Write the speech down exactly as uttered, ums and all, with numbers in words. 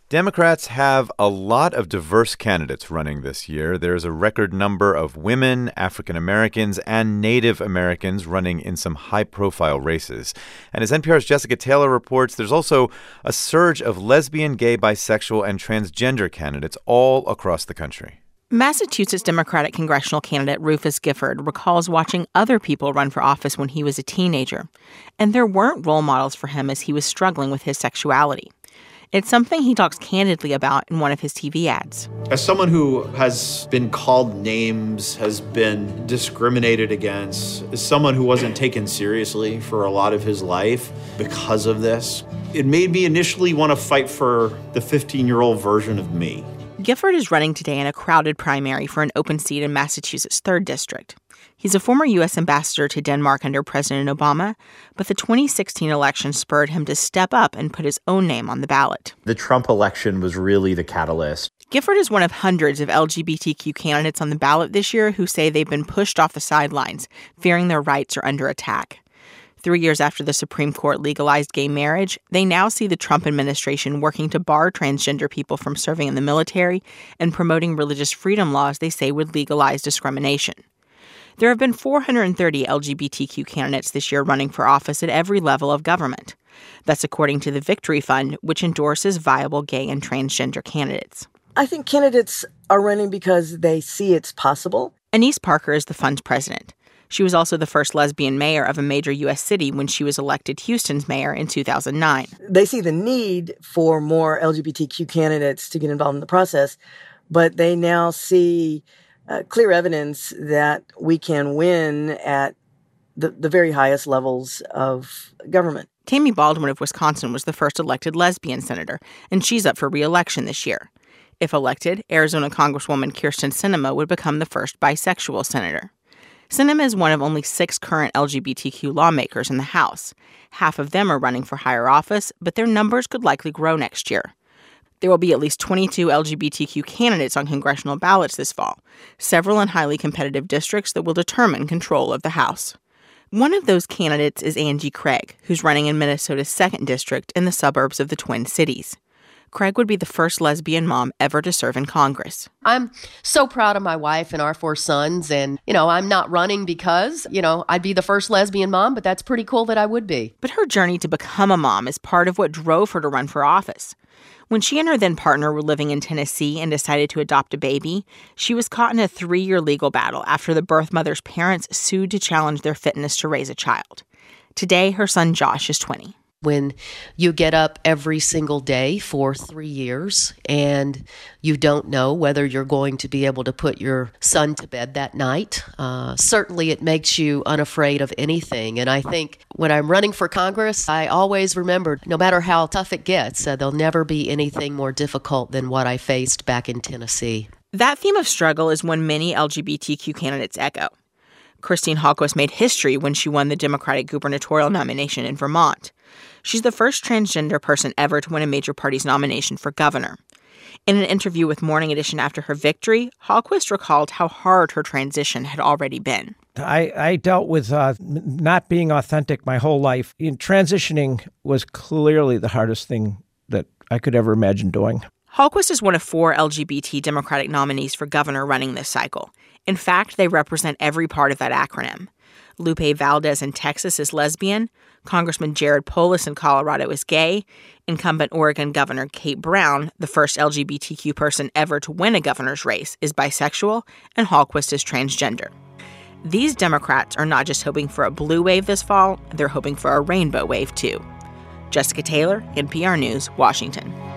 Democrats have a lot of diverse candidates running this year. There's a record number of women, African Americans, and Native Americans running in some high-profile races. And as N P R's Jessica Taylor reports, there's also a surge of lesbian, gay, bisexual, and transgender candidates all across the country. Massachusetts Democratic congressional candidate Rufus Gifford recalls watching other people run for office when he was a teenager, and there weren't role models for him as he was struggling with his sexuality. It's something he talks candidly about in one of his T V ads. As someone who has been called names, has been discriminated against, as someone who wasn't taken seriously for a lot of his life because of this, it made me initially want to fight for the fifteen-year-old version of me. Gifford is running today in a crowded primary for an open seat in Massachusetts' third District. He's a former U S ambassador to Denmark under President Obama, but the twenty sixteen election spurred him to step up and put his own name on the ballot. The Trump election was really the catalyst. Gifford is one of hundreds of L G B T Q candidates on the ballot this year who say they've been pushed off the sidelines, fearing their rights are under attack. Three years after the Supreme Court legalized gay marriage, they now see the Trump administration working to bar transgender people from serving in the military and promoting religious freedom laws they say would legalize discrimination. There have been four hundred thirty L G B T Q candidates this year running for office at every level of government. That's according to the Victory Fund, which endorses viable gay and transgender candidates. I think candidates are running because they see it's possible. Anise Parker is the fund's president. She was also the first lesbian mayor of a major U S city when she was elected Houston's mayor in two thousand nine. They see the need for more L G B T Q candidates to get involved in the process, but they now see uh, clear evidence that we can win at the, the very highest levels of government. Tammy Baldwin of Wisconsin was the first elected lesbian senator, and she's up for re-election this year. If elected, Arizona Congresswoman Kyrsten Sinema would become the first bisexual senator. Sinema is one of only six current L G B T Q lawmakers in the House. Half of them are running for higher office, but their numbers could likely grow next year. There will be at least twenty-two L G B T Q candidates on congressional ballots this fall, several in highly competitive districts that will determine control of the House. One of those candidates is Angie Craig, who's running in Minnesota's second district in the suburbs of the Twin Cities. Craig would be the first lesbian mom ever to serve in Congress. I'm so proud of my wife and our four sons. And, you know, I'm not running because, you know, I'd be the first lesbian mom, but that's pretty cool that I would be. But her journey to become a mom is part of what drove her to run for office. When she and her then partner were living in Tennessee and decided to adopt a baby, she was caught in a three-year legal battle after the birth mother's parents sued to challenge their fitness to raise a child. Today, her son Josh is twenty. When you get up every single day for three years and you don't know whether you're going to be able to put your son to bed that night, uh, certainly it makes you unafraid of anything. And I think when I'm running for Congress, I always remember, no matter how tough it gets, uh, there'll never be anything more difficult than what I faced back in Tennessee. That theme of struggle is one many L G B T Q candidates echo. Christine Hallquist made history when she won the Democratic gubernatorial nomination in Vermont. She's the first transgender person ever to win a major party's nomination for governor. In an interview with Morning Edition after her victory, Hallquist recalled how hard her transition had already been. I, I dealt with uh, not being authentic my whole life. In transitioning was clearly the hardest thing that I could ever imagine doing. Hallquist is one of four L G B T Democratic nominees for governor running this cycle. In fact, they represent every part of that acronym. Lupe Valdez in Texas is lesbian, Congressman Jared Polis in Colorado is gay, incumbent Oregon Governor Kate Brown, the first L G B T Q person ever to win a governor's race, is bisexual, and Hallquist is transgender. These Democrats are not just hoping for a blue wave this fall, they're hoping for a rainbow wave too. Jessica Taylor, N P R News, Washington.